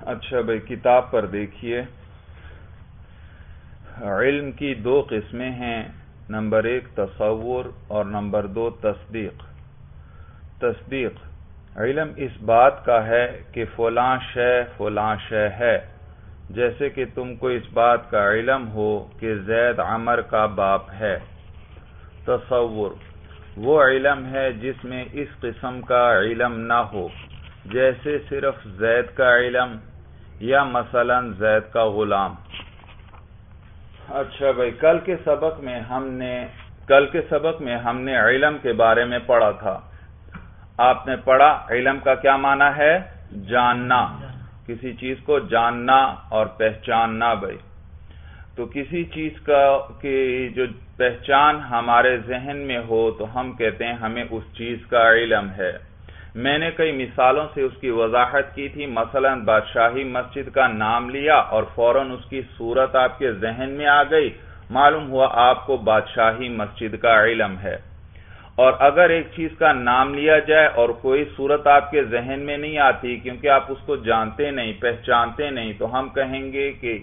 اچھا بھائی، کتاب پر دیکھیے، علم کی دو قسمیں ہیں، نمبر 1 تصور اور نمبر 2 تصدیق۔ تصدیق علم اس بات کا ہے کہ فلاں شے ہے، جیسے کہ تم کو اس بات کا علم ہو کہ زید عمر کا باپ ہے۔ تصور وہ علم ہے جس میں اس قسم کا علم نہ ہو، جیسے صرف زید کا علم یا مثلا زید کا غلام۔ اچھا بھائی، کل کے سبق میں ہم نے علم کے بارے میں پڑھا تھا۔ آپ نے پڑھا علم کا کیا معنی ہے؟ جاننا، کسی چیز کو جاننا اور پہچاننا۔ بھائی تو کسی چیز کی جو پہچان ہمارے ذہن میں ہو تو ہم کہتے ہیں ہمیں اس چیز کا علم ہے۔ میں نے کئی مثالوں سے اس کی وضاحت کی تھی، مثلا بادشاہی مسجد کا نام لیا اور فوراً اس کی صورت آپ کے ذہن میں آ گئی، معلوم ہوا آپ کو بادشاہی مسجد کا علم ہے۔ اور اگر ایک چیز کا نام لیا جائے اور کوئی صورت آپ کے ذہن میں نہیں آتی کیونکہ آپ اس کو جانتے نہیں، پہچانتے نہیں، تو ہم کہیں گے کہ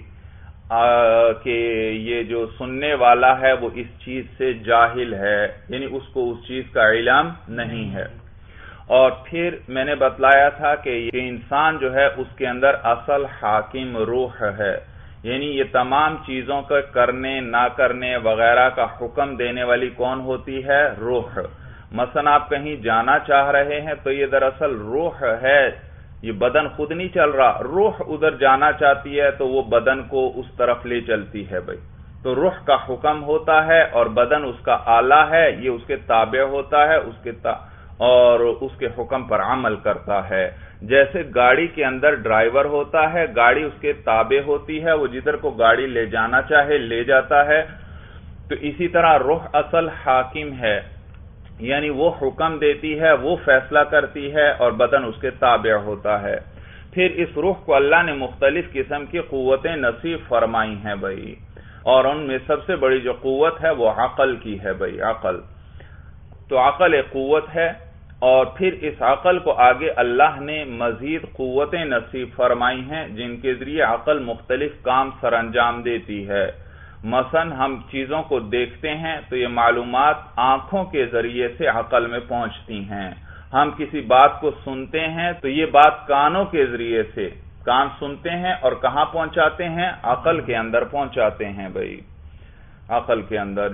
یہ جو سننے والا ہے وہ اس چیز سے جاہل ہے، یعنی اس کو اس چیز کا علم نہیں ہے۔ اور پھر میں نے بتلایا تھا کہ یہ انسان جو ہے اس کے اندر اصل حاکم روح ہے، یعنی یہ تمام چیزوں کا کرنے نہ کرنے وغیرہ کا حکم دینے والی کون ہوتی ہے؟ روح۔ مثلا آپ کہیں جانا چاہ رہے ہیں تو یہ دراصل روح ہے، یہ بدن خود نہیں چل رہا، روح ادھر جانا چاہتی ہے تو وہ بدن کو اس طرف لے چلتی ہے۔ بھائی تو روح کا حکم ہوتا ہے اور بدن اس کا آلہ ہے، یہ اس کے تابع ہوتا ہے، اور اس کے حکم پر عمل کرتا ہے۔ جیسے گاڑی کے اندر ڈرائیور ہوتا ہے، گاڑی اس کے تابع ہوتی ہے، وہ جدھر کو گاڑی لے جانا چاہے لے جاتا ہے، تو اسی طرح روح اصل حاکم ہے، یعنی وہ حکم دیتی ہے، وہ فیصلہ کرتی ہے اور بدن اس کے تابع ہوتا ہے۔ پھر اس روح کو اللہ نے مختلف قسم کی قوتیں نصیب فرمائی ہیں بھائی، اور ان میں سب سے بڑی جو قوت ہے وہ عقل کی ہے۔ بھائی عقل تو عقل ایک قوت ہے، اور پھر اس عقل کو آگے اللہ نے مزید قوتیں نصیب فرمائی ہیں جن کے ذریعے عقل مختلف کام سر انجام دیتی ہے۔ مثلا ہم چیزوں کو دیکھتے ہیں تو یہ معلومات آنکھوں کے ذریعے سے عقل میں پہنچتی ہیں۔ ہم کسی بات کو سنتے ہیں تو یہ بات کانوں کے ذریعے سے، کان سنتے ہیں اور کہاں پہنچاتے ہیں؟ عقل کے اندر پہنچاتے ہیں۔ بھائی عقل کے اندر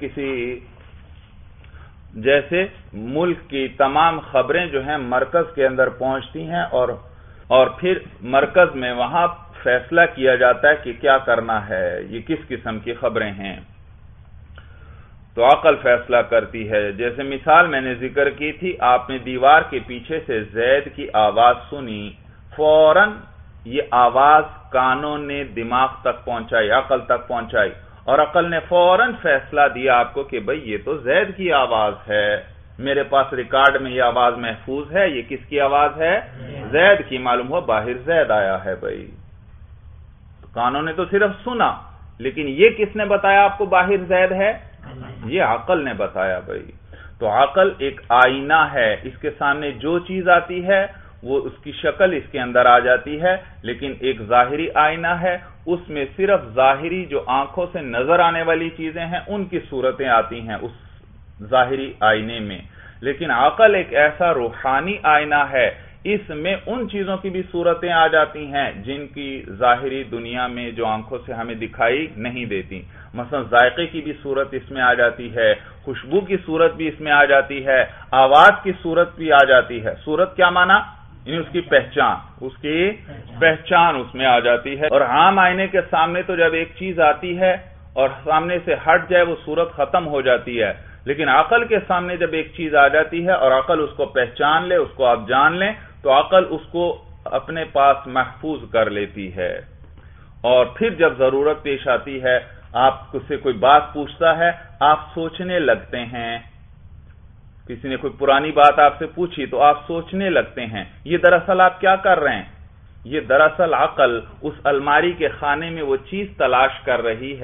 جیسے ملک کی تمام خبریں جو ہیں مرکز کے اندر پہنچتی ہیں اور پھر مرکز میں وہاں فیصلہ کیا جاتا ہے کہ کیا کرنا ہے، یہ کس قسم کی خبریں ہیں، تو عقل فیصلہ کرتی ہے۔ جیسے مثال میں نے ذکر کی تھی، آپ نے دیوار کے پیچھے سے زید کی آواز سنی، فوراً یہ آواز کانوں نے دماغ تک پہنچائی، عقل تک پہنچائی، اور عقل نے فوراً فیصلہ دیا آپ کو کہ بھئی یہ تو زید کی آواز ہے، میرے پاس ریکارڈ میں یہ آواز محفوظ ہے، یہ کس کی آواز ہے؟ زید کی۔ معلوم ہوا باہر زید آیا ہے۔ بھئی کانوں نے تو صرف سنا، لیکن یہ کس نے بتایا آپ کو باہر زید ہے؟ یہ عقل نے بتایا۔ بھئی تو عقل ایک آئینہ ہے، اس کے سامنے جو چیز آتی ہے وہ اس کی شکل اس کے اندر آ جاتی ہے، لیکن ایک ظاہری آئینہ ہے، اس میں صرف ظاہری جو آنکھوں سے نظر آنے والی چیزیں ہیں ان کی صورتیں آتی ہیں اس ظاہری آئینے میں، لیکن عقل ایک ایسا روحانی آئینہ ہے، اس میں ان چیزوں کی بھی صورتیں آ جاتی ہیں جن کی ظاہری دنیا میں جو آنکھوں سے ہمیں دکھائی نہیں دیتی۔ مثلا ذائقے کی بھی صورت اس میں آ جاتی ہے، خوشبو کی صورت بھی اس میں آ جاتی ہے، آواز کی صورت بھی آ جاتی ہے۔ صورت کیا معنی؟ یعنی اس کی پہچان اس میں آ جاتی ہے۔ اور عام آئینے کے سامنے تو جب ایک چیز آتی ہے اور سامنے سے ہٹ جائے وہ صورت ختم ہو جاتی ہے، لیکن عقل کے سامنے جب ایک چیز آ جاتی ہے اور عقل اس کو پہچان لے، اس کو آپ جان لیں، تو عقل اس کو اپنے پاس محفوظ کر لیتی ہے، اور پھر جب ضرورت پیش آتی ہے، آپ سے کوئی بات پوچھتا ہے، آپ سوچنے لگتے ہیں، کسی نے کوئی پرانی بات آپ سے پوچھی تو آپ سوچنے لگتے ہیں، یہ دراصل آپ کیا کر رہے ہیں؟ یہ دراصل عقل اس الماری کے خانے میں وہ چیز تلاش کر رہی ہے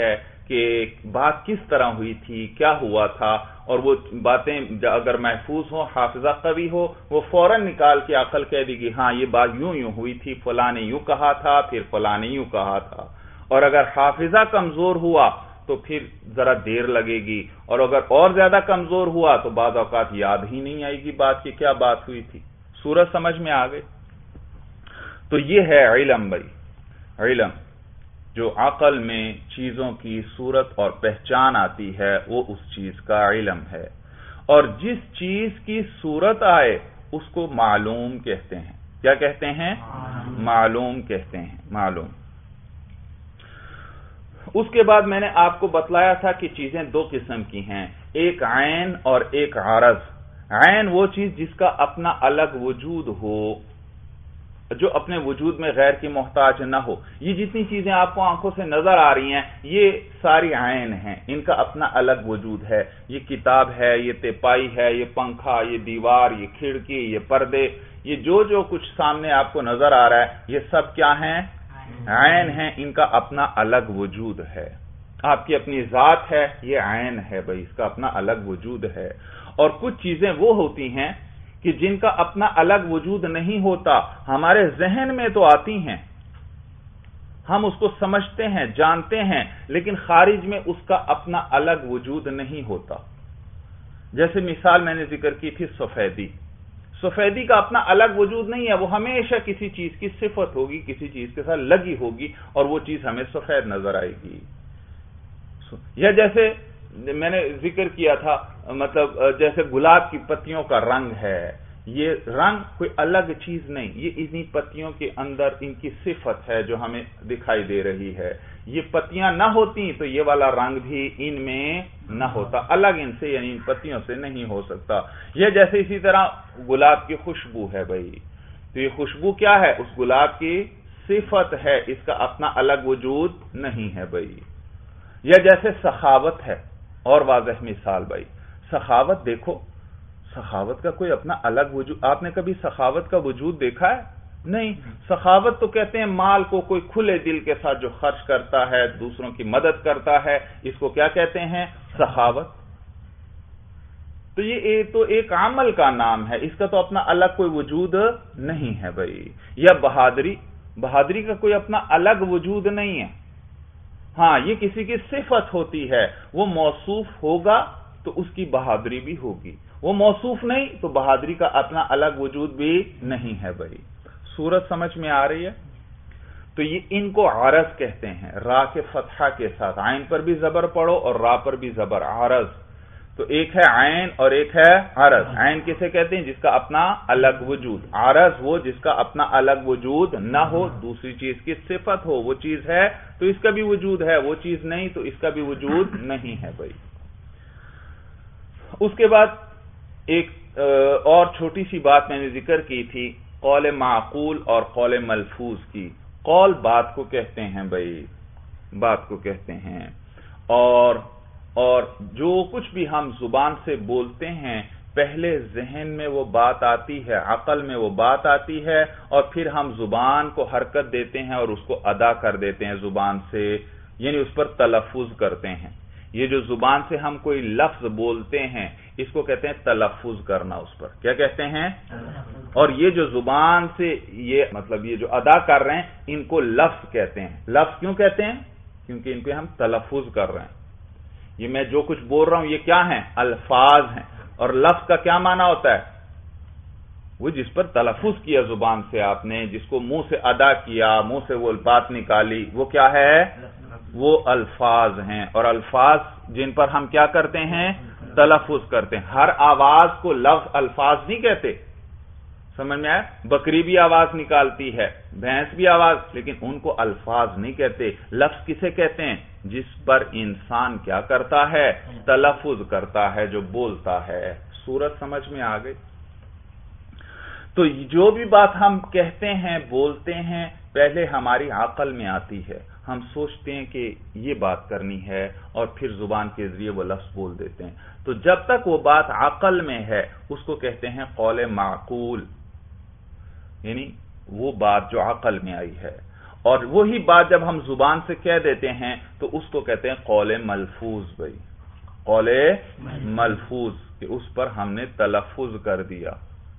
کہ بات کس طرح ہوئی تھی، کیا ہوا تھا، اور وہ باتیں اگر محفوظ ہوں، حافظہ قوی ہو، وہ فوراً نکال کے عقل کہہ دے گی ہاں یہ بات یوں ہوئی تھی، فلاں نے یوں کہا تھا، پھر فلاں نے یوں کہا تھا۔ اور اگر حافظہ کمزور ہوا تو پھر ذرا دیر لگے گی، اور اگر اور زیادہ کمزور ہوا تو بعض اوقات یاد ہی نہیں آئے گی بات کی کیا بات ہوئی تھی۔ صورت سمجھ میں آ گئی؟ تو یہ ہے علم بھائی، علم جو عقل میں چیزوں کی صورت اور پہچان آتی ہے وہ اس چیز کا علم ہے، اور جس چیز کی صورت آئے اس کو معلوم کہتے ہیں۔ کیا کہتے ہیں؟ معلوم کہتے ہیں، معلوم۔ اس کے بعد میں نے آپ کو بتلایا تھا کہ چیزیں دو قسم کی ہیں، ایک عین اور ایک عرض۔ عین وہ چیز جس کا اپنا الگ وجود ہو، جو اپنے وجود میں غیر کی محتاج نہ ہو۔ یہ جتنی چیزیں آپ کو آنکھوں سے نظر آ رہی ہیں یہ ساری عین ہیں، ان کا اپنا الگ وجود ہے۔ یہ کتاب ہے، یہ تیپائی ہے، یہ پنکھا، یہ دیوار، یہ کھڑکی، یہ پردے، یہ جو کچھ سامنے آپ کو نظر آ رہا ہے یہ سب کیا ہیں؟ عین ہیں، ان کا اپنا الگ وجود ہے۔ آپ کی اپنی ذات ہے، یہ عین ہے بھائی، اس کا اپنا الگ وجود ہے۔ اور کچھ چیزیں وہ ہوتی ہیں کہ جن کا اپنا الگ وجود نہیں ہوتا، ہمارے ذہن میں تو آتی ہیں، ہم اس کو سمجھتے ہیں، جانتے ہیں، لیکن خارج میں اس کا اپنا الگ وجود نہیں ہوتا۔ جیسے مثال میں نے ذکر کی تھی سفیدی۔ سفیدی کا اپنا الگ وجود نہیں ہے، وہ ہمیشہ کسی چیز کی صفت ہوگی، کسی چیز کے ساتھ لگی ہوگی اور وہ چیز ہمیں سفید نظر آئے گی۔ یا جیسے میں نے ذکر کیا تھا، مطلب جیسے گلاب کی پتیوں کا رنگ ہے، یہ رنگ کوئی الگ چیز نہیں، یہ انہی پتیوں کے اندر ان کی صفت ہے جو ہمیں دکھائی دے رہی ہے۔ یہ پتیاں نہ ہوتی تو یہ والا رنگ بھی ان میں نہ ہوتا، الگ ان سے یعنی ان پتیوں سے نہیں ہو سکتا۔ یہ جیسے اسی طرح گلاب کی خوشبو ہے بھائی، تو یہ خوشبو کیا ہے؟ اس گلاب کی صفت ہے، اس کا اپنا الگ وجود نہیں ہے بھائی۔ یا جیسے سخاوت ہے، اور واضح مثال بھائی، سخاوت دیکھو، سخاوت کا کوئی اپنا الگ وجود، آپ نے کبھی سخاوت کا وجود دیکھا ہے؟ نہیں۔ سخاوت تو کہتے ہیں مال کو کوئی کھلے دل کے ساتھ جو خرچ کرتا ہے، دوسروں کی مدد کرتا ہے، اس کو کیا کہتے ہیں؟ سخاوت۔ تو یہ تو ایک عمل کا نام ہے، اس کا تو اپنا الگ کوئی وجود نہیں ہے بھائی۔ یا بہادری، بہادری کا کوئی اپنا الگ وجود نہیں ہے، ہاں یہ کسی کی صفت ہوتی ہے، وہ موصوف ہوگا تو اس کی بہادری بھی ہوگی، وہ موصوف نہیں تو بہادری کا اپنا الگ وجود بھی نہیں ہے بھائی۔ صورت سمجھ میں آ رہی ہے؟ تو یہ ان کو عرض کہتے ہیں، را کے فتحہ کے ساتھ، عین پر بھی زبر پڑھو اور را پر بھی زبر، عرض۔ تو ایک ہے عین اور ایک ہے عرض۔ عین کسے کہتے ہیں؟ جس کا اپنا الگ وجود۔ عرض وہ جس کا اپنا الگ وجود نہ ہو، دوسری چیز کی صفت ہو، وہ چیز ہے تو اس کا بھی وجود ہے، وہ چیز نہیں تو اس کا بھی وجود نہیں ہے بھائی۔ اس کے بعد ایک اور چھوٹی سی بات میں نے ذکر کی تھی، قول معقول اور قول ملفوظ کی۔ قول بات کو کہتے ہیں بھائی، بات کو کہتے ہیں، اور جو کچھ بھی ہم زبان سے بولتے ہیں پہلے ذہن میں وہ بات آتی ہے، عقل میں وہ بات آتی ہے، اور پھر ہم زبان کو حرکت دیتے ہیں اور اس کو ادا کر دیتے ہیں زبان سے، یعنی اس پر تلفظ کرتے ہیں۔ یہ جو زبان سے ہم کوئی لفظ بولتے ہیں اس کو کہتے ہیں تلفظ کرنا، اس پر کیا کہتے ہیں؟ اور یہ جو زبان سے یہ مطلب یہ جو ادا کر رہے ہیں ان کو لفظ کہتے ہیں۔ لفظ کیوں کہتے ہیں؟ کیونکہ ان پہ ہم تلفظ کر رہے ہیں۔ یہ میں جو کچھ بول رہا ہوں یہ کیا ہیں؟ الفاظ ہیں۔ اور لفظ کا کیا معنی ہوتا ہے؟ وہ جس پر تلفظ کیا زبان سے آپ نے، جس کو منہ سے ادا کیا، منہ سے وہ بات نکالی، وہ کیا ہے؟ وہ الفاظ ہیں۔ اور الفاظ جن پر ہم کیا کرتے ہیں؟ تلفظ کرتے ہیں۔ ہر آواز کو لفظ الفاظ نہیں کہتے، سمجھ میں آیا؟ بکری بھی آواز نکالتی ہے، بھینس بھی آواز، لیکن ان کو الفاظ نہیں کہتے۔ لفظ کسے کہتے ہیں؟ جس پر انسان کیا کرتا ہے؟ تلفظ کرتا ہے، جو بولتا ہے۔ صورت سمجھ میں آ گئی؟ تو جو بھی بات ہم کہتے ہیں، بولتے ہیں، پہلے ہماری عقل میں آتی ہے، ہم سوچتے ہیں کہ یہ بات کرنی ہے اور پھر زبان کے ذریعے وہ لفظ بول دیتے ہیں۔ تو جب تک وہ بات عقل میں ہے اس کو کہتے ہیں قول معقول، یعنی وہ بات جو عقل میں آئی ہے۔ اور وہی بات جب ہم زبان سے کہہ دیتے ہیں تو اس کو کہتے ہیں قول ملفوظ بھائی، قول ملفوظ، کہ اس پر ہم نے تلفظ کر دیا۔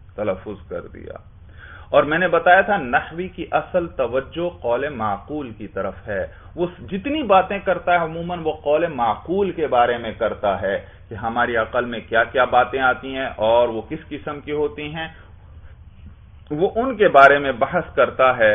اور میں نے بتایا تھا نحوی کی اصل توجہ قول معقول کی طرف ہے، وہ جتنی باتیں کرتا ہے عموماً وہ قول معقول کے بارے میں کرتا ہے کہ ہماری عقل میں کیا کیا باتیں آتی ہیں اور وہ کس قسم کی ہوتی ہیں، وہ ان کے بارے میں بحث کرتا ہے۔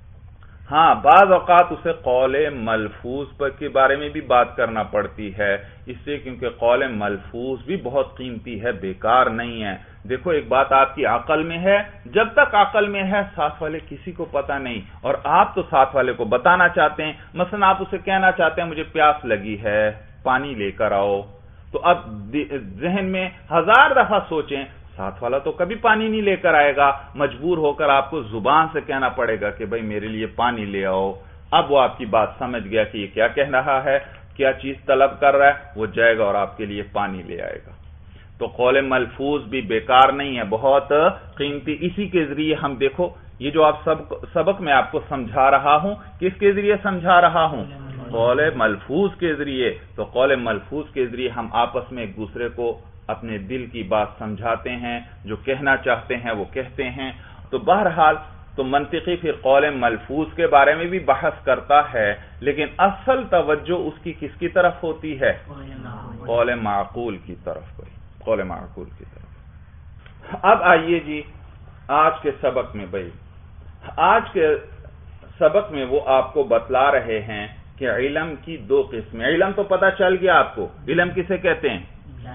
ہاں بعض اوقات اسے قول ملفوظ کے بارے میں بھی بات کرنا پڑتی ہے، اس لیے کیونکہ قول ملفوظ بھی بہت قیمتی ہے، بیکار نہیں ہے۔ دیکھو ایک بات آپ کی عقل میں ہے، جب تک عقل میں ہے ساتھ والے کسی کو پتہ نہیں، اور آپ تو ساتھ والے کو بتانا چاہتے ہیں۔ مثلا آپ اسے کہنا چاہتے ہیں مجھے پیاس لگی ہے، پانی لے کر آؤ، تو اب ذہن میں 1000 دفعہ سوچیں، ساتھ والا تو کبھی پانی نہیں لے کر آئے گا، مجبور ہو کر آپ کو زبان سے کہنا پڑے گا کہ بھئی میرے لیے پانی لے آؤ۔ اب وہ آپ کی بات سمجھ گیا کہ یہ کیا کہہ رہا ہے، کیا چیز طلب کر رہا ہے، وہ جائے گا اور آپ کے لیے پانی لے آئے گا۔ تو قول ملفوظ بھی بیکار نہیں ہے، بہت قیمتی۔ اسی کے ذریعے ہم دیکھو یہ جو آپ سبق میں آپ کو سمجھا رہا ہوں، کس کے ذریعے سمجھا رہا ہوں؟ قول ملفوظ کے ذریعے۔ تو قول ملفوظ کے ذریعے ہم آپس میں ایک دوسرے کو اپنے دل کی بات سمجھاتے ہیں، جو کہنا چاہتے ہیں وہ کہتے ہیں۔ تو بہرحال تو منطقی پھر قول ملفوظ کے بارے میں بھی بحث کرتا ہے، لیکن اصل توجہ اس کی کس کی طرف ہوتی ہے؟ قول معقول کی طرف، قول معقول کی طرف۔ اب آئیے جی آج کے سبق میں، بھائی آج کے سبق میں وہ آپ کو بتلا رہے ہیں کہ علم کی 2 قسمیں۔ علم تو پتہ چل گیا آپ کو، علم کسے کہتے ہیں؟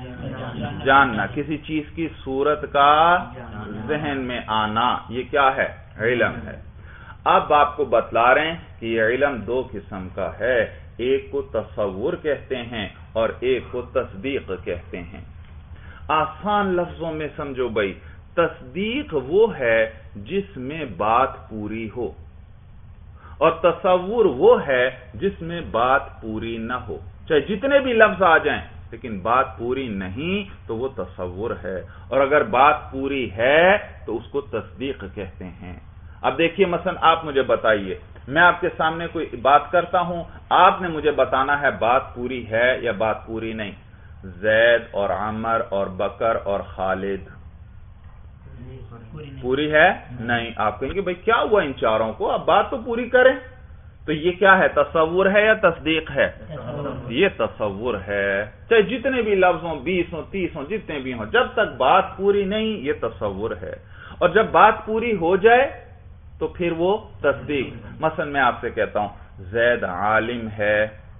جاننا، کسی چیز کی صورت کا ذہن میں آنا، یہ کیا ہے؟ علم ہے۔ اب آپ کو بتلا رہے ہیں کہ یہ علم 2 قسم کا ہے، ایک کو تصور کہتے ہیں اور ایک کو تصدیق کہتے ہیں۔ آسان لفظوں میں سمجھو بھائی، تصدیق وہ ہے جس میں بات پوری ہو، اور تصور وہ ہے جس میں بات پوری نہ ہو۔ چاہے جتنے بھی لفظ آ جائیں لیکن بات پوری نہیں تو وہ تصور ہے، اور اگر بات پوری ہے تو اس کو تصدیق کہتے ہیں۔ اب دیکھیے مثلا آپ مجھے بتائیے، میں آپ کے سامنے کوئی بات کرتا ہوں، آپ نے مجھے بتانا ہے بات پوری ہے یا بات پوری نہیں۔ زید اور عمر اور بکر اور خالد، پوری ہے؟ نہیں۔ آپ کہیں گے بھئی کیا ہوا ان چاروں کو، اب بات تو پوری کریں۔ تو یہ کیا ہے، تصور ہے یا تصدیق ہے؟ یہ تصور ہے، چاہے جتنے بھی لفظ ہوں، 20 ہوں، 30 ہوں، جتنے بھی ہوں، جب تک بات پوری نہیں یہ تصور ہے، اور جب بات پوری ہو جائے تو پھر وہ تصدیق۔ مثلا میں آپ سے کہتا ہوں زید عالم ہے،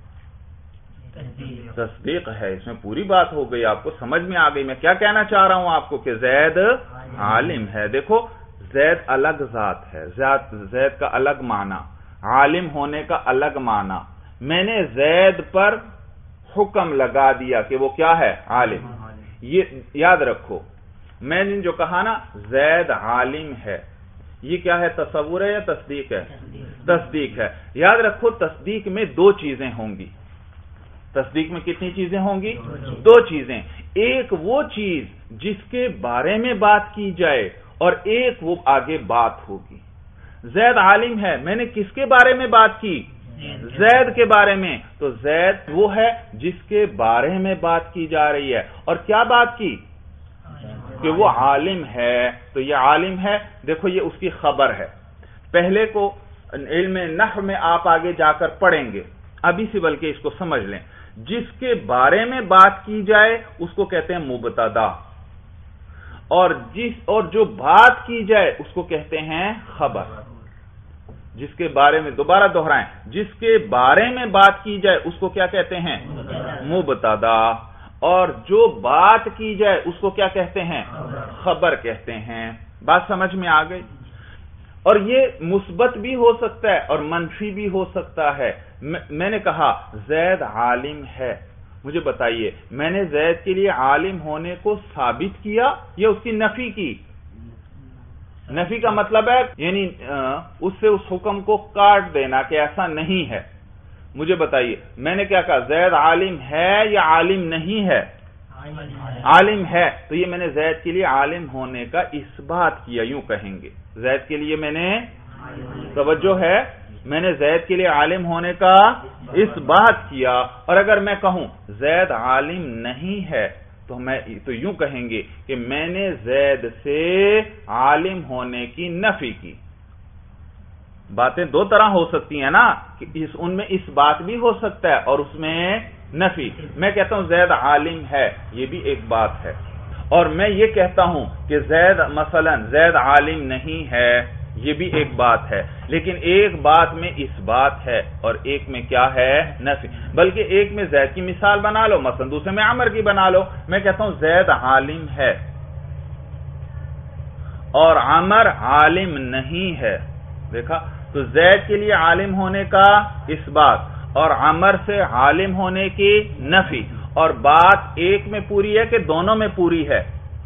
تصدیق ہے، اس میں پوری بات ہو گئی، آپ کو سمجھ میں آ گئی میں کیا کہنا چاہ رہا ہوں آپ کو، کہ زید عالم ہے۔ دیکھو زید الگ ذات ہے، زید کا الگ معنی، عالم ہونے کا الگ معنی۔ میں نے زید پر حکم لگا دیا کہ وہ کیا ہے، عالم۔ یہ یاد رکھو، میں نے جو کہا نا زید عالم ہے، یہ کیا ہے، تصور ہے یا تصدیق ہے؟ تصدیق ہے۔ یاد رکھو تصدیق میں 2 چیزیں ہوں گی۔ تصدیق میں کتنی چیزیں ہوں گی؟ 2 چیزیں، ایک وہ چیز جس کے بارے میں بات کی جائے اور ایک وہ آگے بات ہوگی۔ زید عالم ہے، میں نے کس کے بارے میں بات کی؟ زید کے بارے میں۔ تو زید وہ ہے جس کے بارے میں بات کی جا رہی ہے، اور کیا بات کی؟ کہ وہ عالم ہے۔ تو یہ عالم ہے، دیکھو یہ اس کی خبر ہے۔ پہلے کو علم نحو میں آپ آگے جا کر پڑھیں گے، ابھی سے بلکہ اس کو سمجھ لیں، جس کے بارے میں بات کی جائے اس کو کہتے ہیں مبتدا، اور جو بات کی جائے اس کو کہتے ہیں خبر۔ جس کے بارے میں، دوبارہ دہرائیں، جس کے بارے میں بات کی جائے اس کو کیا کہتے ہیں؟ مبتدا، اور جو بات کی جائے اس کو کیا کہتے ہیں؟ خبر کہتے ہیں۔ بات سمجھ میں آ گئی؟ اور یہ مثبت بھی ہو سکتا ہے اور منفی بھی ہو سکتا ہے۔ میں نے کہا زید عالم ہے، مجھے بتائیے میں نے زید کے لیے عالم ہونے کو ثابت کیا یا اس کی نفی کی؟ نفی کا مطلب ہے یعنی اس سے اس حکم کو کاٹ دینا کہ ایسا نہیں ہے۔ مجھے بتائیے میں نے کیا کہا، زید عالم ہے یا عالم نہیں ہے؟ عالم ہے، تو یہ میں نے زید کے لیے عالم ہونے کا اثبات کیا، یوں کہیں گے زید کے لیے میں نے، توجہ ہے، میں نے زید کے لیے عالم ہونے کا اس بات کیا، اور اگر میں کہوں زید عالم نہیں ہے تو یوں کہیں گے کہ میں نے زید سے عالم ہونے کی نفی کی۔ باتیں دو طرح ہو سکتی ہیں نا، کہ ان میں اس بات بھی ہو سکتا ہے اور اس میں نفی۔ میں کہتا ہوں زید عالم ہے، یہ بھی ایک بات ہے، اور میں یہ کہتا ہوں کہ مثلا زید عالم نہیں ہے، یہ بھی ایک بات ہے، لیکن ایک بات میں اس بات ہے اور ایک میں کیا ہے؟ نفی۔ بلکہ ایک میں زید کی مثال بنا لو، مثلا دوسرے میں عمر کی بنا لو۔ میں کہتا ہوں زید عالم ہے اور عمر عالم نہیں ہے، دیکھا؟ تو زید کے لیے عالم ہونے کا اس بات اور عمر سے عالم ہونے کی نفی، اور بات ایک میں پوری ہے کہ دونوں میں پوری ہے؟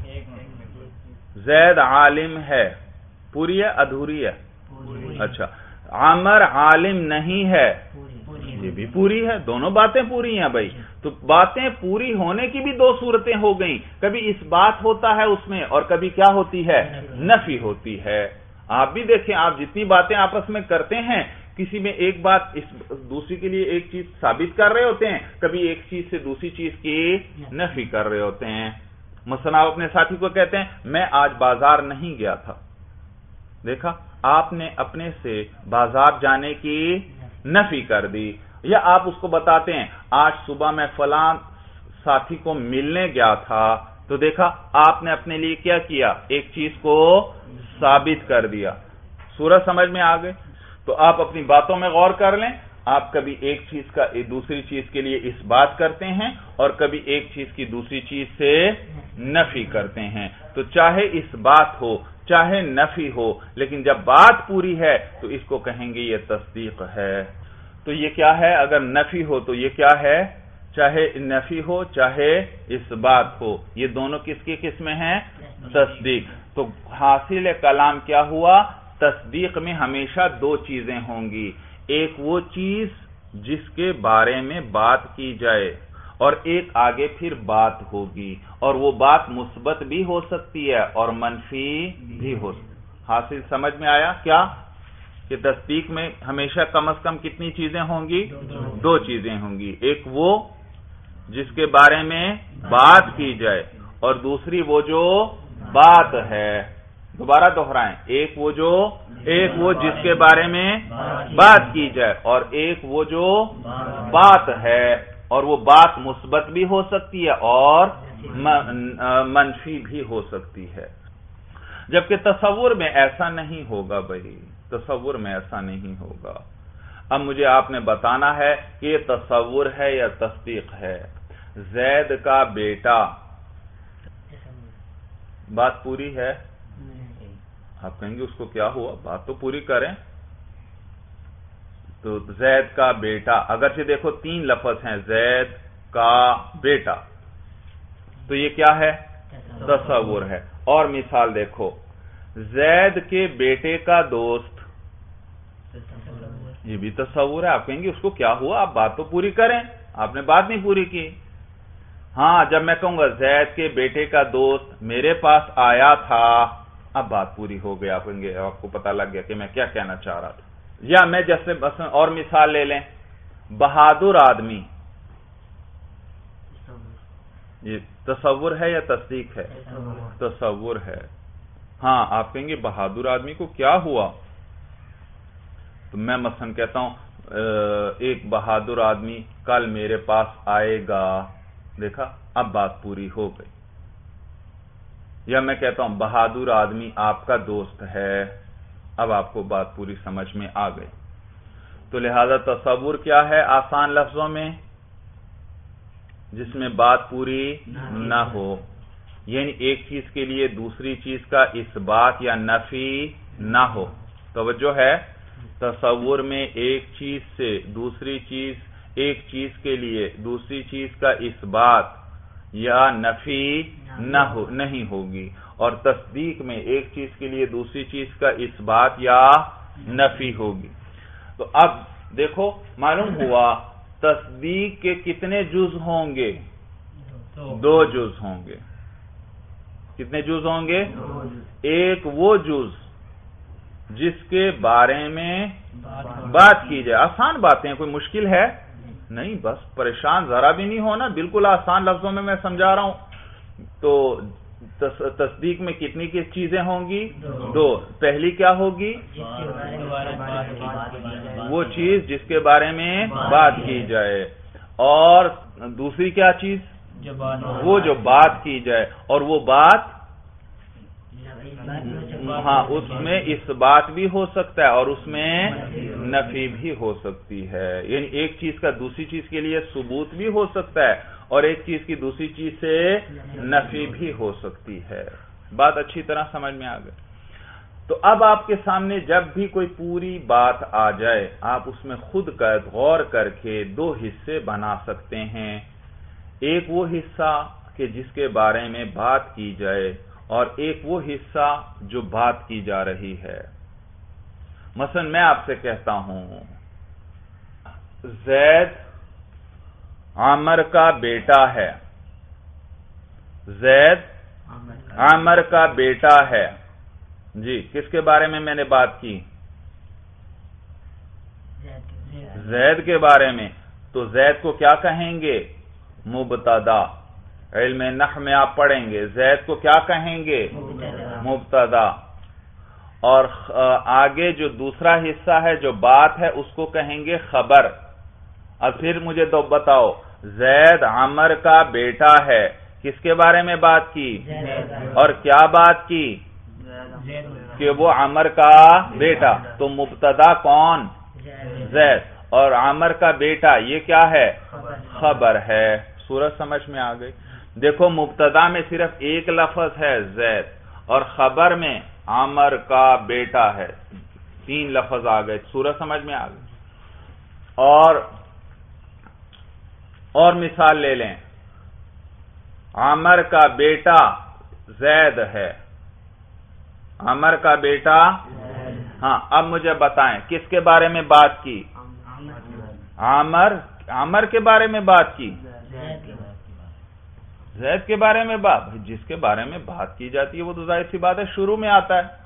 زید عالم ہے پوری ہے ادھوری ہے؟ اچھا، عمر عالم نہیں ہے، یہ بھی پوری ہے، دونوں باتیں پوری ہیں بھائی۔ تو باتیں پوری ہونے کی بھی دو صورتیں ہو گئیں، کبھی اس بات ہوتا ہے اس میں اور کبھی کیا ہوتی ہے؟ نفی ہوتی ہے۔ آپ بھی دیکھیں، آپ جتنی باتیں آپس میں کرتے ہیں، کسی میں ایک بات دوسری کے لیے ایک چیز ثابت کر رہے ہوتے ہیں، کبھی ایک چیز سے دوسری چیز کی نفی کر رہے ہوتے ہیں۔ مثلا آپ اپنے ساتھی کو کہتے ہیں میں آج بازار نہیں گیا تھا، دیکھا؟ آپ نے اپنے سے بازار جانے کی نفی کر دی۔ یا آپ اس کو بتاتے ہیں آج صبح میں فلاں ساتھی کو ملنے گیا تھا، تو دیکھا آپ نے اپنے لیے کیا کیا؟ ایک چیز کو ثابت کر دیا۔ سورج سمجھ میں آ گئے؟ تو آپ اپنی باتوں میں غور کر لیں، آپ کبھی ایک چیز کا دوسری چیز کے لیے اس بات کرتے ہیں اور کبھی ایک چیز کی دوسری چیز سے نفی کرتے ہیں۔ تو چاہے اس بات ہو چاہے نفی ہو، لیکن جب بات پوری ہے تو اس کو کہیں گے یہ تصدیق ہے۔ تو یہ کیا ہے؟ اگر نفی ہو تو یہ کیا ہے؟ چاہے نفی ہو چاہے اس بات ہو، یہ دونوں کس کی قسمیں ہیں؟ تصدیق۔ تو حاصل کلام کیا ہوا؟ تصدیق میں ہمیشہ دو چیزیں ہوں گی، ایک وہ چیز جس کے بارے میں بات کی جائے، اور ایک آگے پھر بات ہوگی، اور وہ بات مثبت بھی ہو سکتی ہے اور منفی بھی ہو سکتی ہے۔ حاصل سمجھ میں آیا کیا؟ کہ تصدیق میں ہمیشہ کم از کم کتنی چیزیں ہوں گی؟ دو چیزیں ہوں گی، ایک وہ جس کے بارے میں بات کی جائے، اور دوسری وہ جو بات ہے۔ دوبارہ دہرائیں، ایک وہ جس کے بارے میں بات کی جائے، اور ایک وہ جو بات ہے، اور وہ بات مثبت بھی ہو سکتی ہے اور منفی بھی ہو سکتی ہے۔ جبکہ تصور میں ایسا نہیں ہوگا بھائی، تصور میں ایسا نہیں ہوگا۔ اب مجھے آپ نے بتانا ہے کہ یہ تصور ہے یا تصدیق ہے۔ زید کا بیٹا، بات پوری ہے؟ آپ کہیں گے اس کو کیا ہوا؟ بات تو پوری کریں۔ تو زید کا بیٹا، اگرچہ دیکھو تین لفظ ہیں، زید کا بیٹا، تو یہ کیا ہے؟ تصور ہے۔ اور مثال دیکھو، زید کے بیٹے کا دوست، یہ بھی تصور ہے۔ آپ کہیں گے اس کو کیا ہوا؟ آپ بات تو پوری کریں، آپ نے بات نہیں پوری کی۔ ہاں، جب میں کہوں گا زید کے بیٹے کا دوست میرے پاس آیا تھا، اب بات پوری ہو گئی۔ آپ کہیں گے آپ کو پتا لگ گیا کہ میں کیا کہنا چاہ رہا تھا۔ یا میں جیسے اور مثال لے لیں، بہادر آدمی، یہ تصور ہے یا تصدیق ہے؟ تصور ہے۔ ہاں، آپ کہیں گے بہادر آدمی کو کیا ہوا؟ تو میں مثلا کہتا ہوں ایک بہادر آدمی کل میرے پاس آئے گا، دیکھا؟ اب بات پوری ہو گئی۔ یا میں کہتا ہوں بہادر آدمی آپ کا دوست ہے، اب آپ کو بات پوری سمجھ میں آ گئی۔ تو لہذا تصور کیا ہے؟ آسان لفظوں میں جس میں بات پوری نہ ہو، یعنی ایک چیز کے لیے دوسری چیز کا اس بات یا نفی نہ ہو۔ توجہ ہے؟ تصور میں ایک چیز سے دوسری چیز، ایک چیز کے لیے دوسری چیز کا اس بات یا نفی نہیں ہوگی، اور تصدیق میں ایک چیز کے لیے دوسری چیز کا اس بات یا نفی ہوگی۔ تو اب دیکھو، معلوم ہوا تصدیق کے کتنے جز ہوں گے؟ دو جز ہوں گے۔ کتنے جز ہوں گے؟ ایک وہ جز جس کے بارے میں بات کی جائے. آسان باتیں، کوئی مشکل ہے نہیں، بس پریشان ذرا بھی نہیں ہونا، بالکل آسان لفظوں میں سمجھا رہا ہوں. تو تصدیق میں کتنی کی چیزیں ہوں گی؟ دو. پہلی کیا ہوگی؟ وہ چیز جس کے بارے میں بات کی جائے، اور دوسری کیا چیز؟ وہ جو بات کی جائے، اور وہ بات ہاں اس میں اس بات بھی ہو سکتا ہے اور اس میں نفی بھی ہو سکتی ہے. یعنی ایک چیز کا دوسری چیز کے لیے ثبوت بھی ہو سکتا ہے اور ایک چیز کی دوسری چیز سے نفی بھی ہو سکتی ہے. بات اچھی طرح سمجھ میں آ گئی. تو اب آپ کے سامنے جب بھی کوئی پوری بات آ جائے، آپ اس میں خود غور کر کے دو حصے بنا سکتے ہیں. ایک وہ حصہ کہ جس کے بارے میں بات کی جائے، اور ایک وہ حصہ جو بات کی جا رہی ہے. مثلا میں آپ سے کہتا ہوں زید عامر کا بیٹا ہے. زید عامر کا بیٹا ہے. جی، کس کے بارے میں نے بات کی؟ زید کے بارے میں. تو زید کو کیا کہیں گے؟ مبتدا. علم نحو میں آپ پڑھیں گے زید کو کیا کہیں گے؟ مبتدا. اور آگے جو دوسرا حصہ ہے جو بات ہے اس کو کہیں گے خبر. اب پھر مجھے تو بتاؤ، زید عمر کا بیٹا ہے، کس کے بارے میں بات کی اور کیا بات کی؟ کہ وہ عمر کا بیٹا. تو مبتدا کون؟ زید. اور عمر کا بیٹا یہ کیا ہے؟ خبر ہے. صورت سمجھ میں آ گئی. دیکھو مبتدا میں صرف ایک لفظ ہے زید، اور خبر میں عامر کا بیٹا ہے. تین لفظ آ گئے. صورت سمجھ میں آ گئی. اور مثال لے لیں. عامر کا بیٹا زید ہے. عامر کا بیٹا. ہاں، اب مجھے بتائیں کس کے بارے میں بات کی؟ عامر کے بارے میں بات کی. زید کے بارے میں بات. جس کے بارے میں بات کی جاتی ہے وہ تو ظاہر سی بات ہے شروع میں آتا ہے.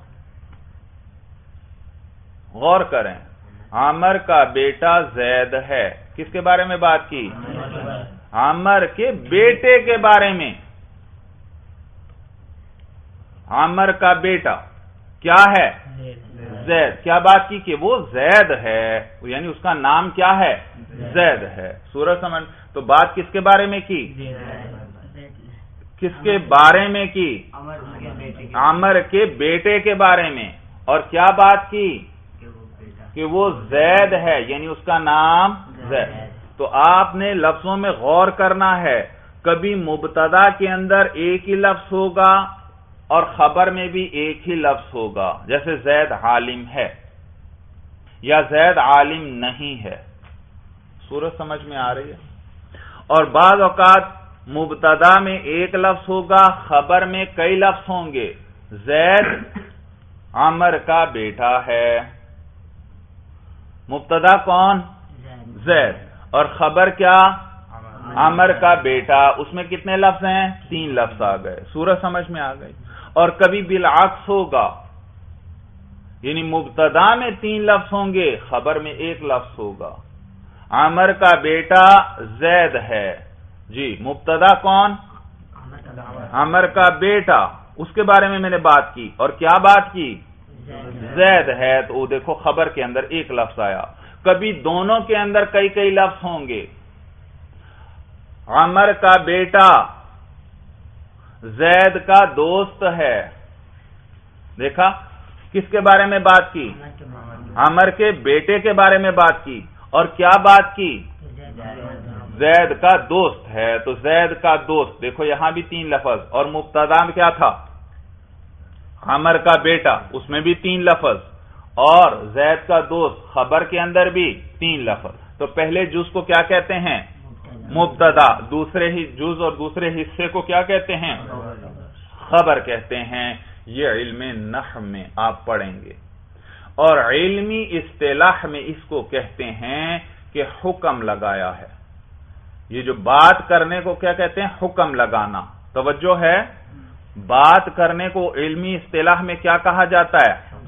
غور کریں، عامر کا بیٹا زید ہے، کس کے بارے میں بات کی؟ عامر کے بیٹے کے بارے میں. عامر کا بیٹا کیا ہے؟ زید. کیا بات کی؟ کہ وہ زید ہے، یعنی اس کا نام کیا ہے؟ زید ہے. سورج سمجھ. تو بات کس کے بارے میں کی؟ کس کے بارے میں کی؟ عامر کے بیٹے کے بارے میں. اور کیا بات کی؟ کہ وہ زید ہے، یعنی اس کا نام زید. تو آپ نے لفظوں میں غور کرنا ہے. کبھی مبتدا کے اندر ایک ہی لفظ ہوگا اور خبر میں بھی ایک ہی لفظ ہوگا، جیسے زید عالم ہے یا زید عالم نہیں ہے. صورت سمجھ میں آ رہی ہے. اور بعض اوقات مبتدا میں ایک لفظ ہوگا، خبر میں کئی لفظ ہوں گے. زید عامر کا بیٹا ہے. مبتدا کون؟ زید. اور خبر کیا؟ عامر کا بیٹا. اس میں کتنے لفظ ہیں؟ تین لفظ آ گئے. صورت سمجھ میں آ گئی. اور کبھی بالعکس ہوگا، یعنی مبتدا میں تین لفظ ہوں گے، خبر میں ایک لفظ ہوگا. عامر کا بیٹا زید ہے. جی، مبتدا کون؟ عامر کا بیٹا. اس کے بارے میں نے بات کی. اور کیا بات کی؟ زید ہے. تو وہ دیکھو خبر کے اندر ایک لفظ آیا. کبھی دونوں کے اندر کئی لفظ ہوں گے. عامر کا بیٹا زید کا دوست ہے. دیکھا کس کے بارے میں بات کی؟ عامر کے بیٹے کے بارے میں بات کی. اور کیا بات کی؟ زید کا دوست ہے. تو زید کا دوست. دیکھو یہاں بھی تین لفظ. اور مبتدا میں کیا تھا؟ عامر کا بیٹا. اس میں بھی تین لفظ. اور زید کا دوست خبر کے اندر بھی تین لفظ. تو پہلے جز کو کیا کہتے ہیں؟ مبتدا. دوسرے ہی جز اور دوسرے حصے کو کیا کہتے ہیں؟ خبر کہتے ہیں. یہ علم نحو میں آپ پڑھیں گے. اور علمی اصطلاح میں اس کو کہتے ہیں کہ حکم لگایا ہے. یہ جو بات کرنے کو کیا کہتے ہیں؟ حکم لگانا. توجہ ہے، بات کرنے کو علمی اصطلاح میں کیا کہا جاتا ہے؟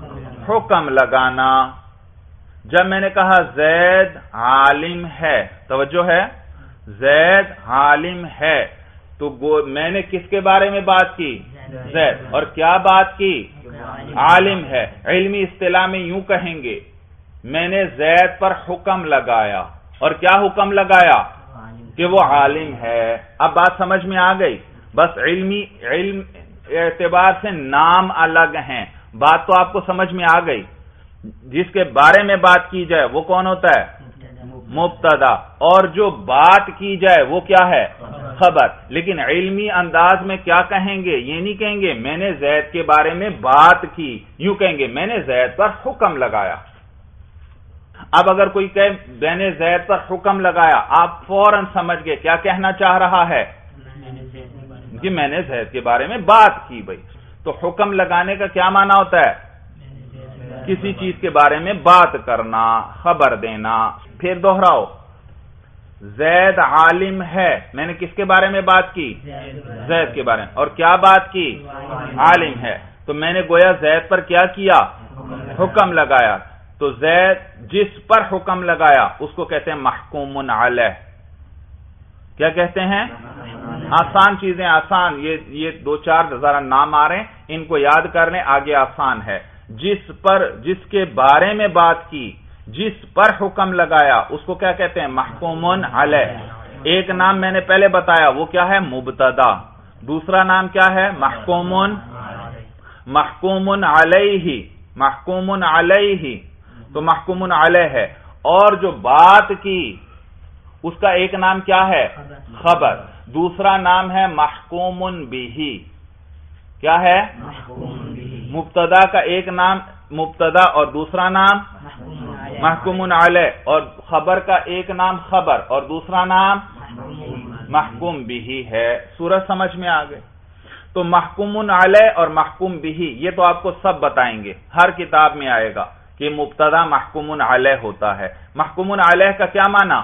حکم لگانا. جب میں نے کہا زید عالم ہے، توجہ ہے، زید عالم ہے، تو میں نے کس کے بارے میں بات کی؟ زید. اور کیا بات کی؟ عالم ہے. علمی اصطلاح میں یوں کہیں گے میں نے زید پر حکم لگایا. اور کیا حکم لگایا؟ کہ وہ عالم ہے. اب بات سمجھ میں آ گئی. بس علم اعتبار سے نام الگ ہیں، بات تو آپ کو سمجھ میں آ گئی. جس کے بارے میں بات کی جائے وہ کون ہوتا ہے؟ مبتدا. اور جو بات کی جائے وہ کیا ہے؟ خبر. لیکن علمی انداز میں کیا کہیں گے؟ یہ نہیں کہیں گے میں نے زید کے بارے میں بات کی، یوں کہیں گے میں نے زید پر حکم لگایا. اب اگر کوئی کہے میں نے زید پر حکم لگایا، آپ فوراً سمجھ گئے کیا کہنا چاہ رہا ہے کہ میں نے زید کے بارے میں بات کی. بھائی تو حکم لگانے کا کیا معنی ہوتا ہے؟ کسی چیز کے بارے میں بات کرنا، خبر دینا. پھر دوہراؤ، زید عالم ہے، میں نے کس کے بارے میں بات کی؟ زید کے بارے میں. اور کیا بات کی؟ عالم ہے. تو میں نے گویا زید پر کیا کیا؟ حکم لگایا. تو زید جس پر حکم لگایا اس کو کہتے ہیں محکوم علیہ. کیا کہتے ہیں؟ آسان چیزیں، آسان. یہ دو چار ذرا نام آ رہے ہیں، ان کو یاد کر لیں، آگے آسان ہے. جس کے بارے میں بات کی، جس پر حکم لگایا اس کو کیا کہتے ہیں؟ محکوم علیہ. ایک نام میں نے پہلے بتایا وہ کیا ہے؟ مبتدا. دوسرا نام کیا ہے؟ محکوم علیہ. محکوم علیہ تو محکوم علیہ ہے. اور جو بات کی اس کا ایک نام کیا ہے؟ خبر. دوسرا نام ہے محکوم بہ. کیا ہے؟ مبتدا کا ایک نام مبتدا اور دوسرا نام محکوم علیہ، اور خبر کا ایک نام خبر اور دوسرا نام محکوم بہ ہے. سورج سمجھ میں آ گئے؟ تو محکوم علیہ اور محکوم بہ یہ تو آپ کو سب بتائیں گے، ہر کتاب میں آئے گا کہ مبتدا محکوم علیہ ہوتا ہے. محکوم علیہ کا کیا معنی؟